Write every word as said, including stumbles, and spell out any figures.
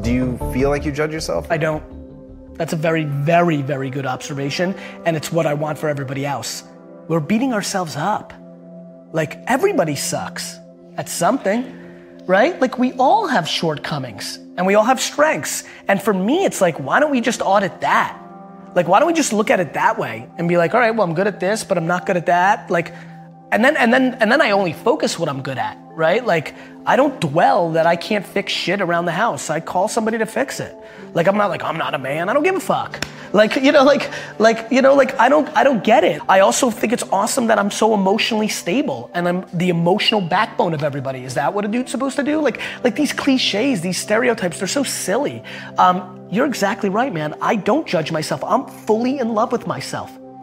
Do you feel like you judge yourself? I don't. That's a very, very, very good observation, and it's what I want for everybody else. We're beating ourselves up. Like, everybody sucks at something, right? Like, we all have shortcomings, and we all have strengths. And for me, it's like, why don't we just audit that? Like, why don't we just look at it that way and be like, all right, well, I'm good at this, but I'm not good at that. Like, and then, and then, and then I only focus what I'm good at, right? Like, I don't dwell that I can't fix shit around the house. I call somebody to fix it. Like, I'm not like, I'm not a man, I don't give a fuck. Like, you know, like, like, you know, like, I don't, I don't get it. I also think it's awesome that I'm so emotionally stable and I'm the emotional backbone of everybody. Is that what a dude's supposed to do? Like, like these cliches, these stereotypes, they're so silly. Um, you're exactly right, man. I don't judge myself. I'm fully in love with myself.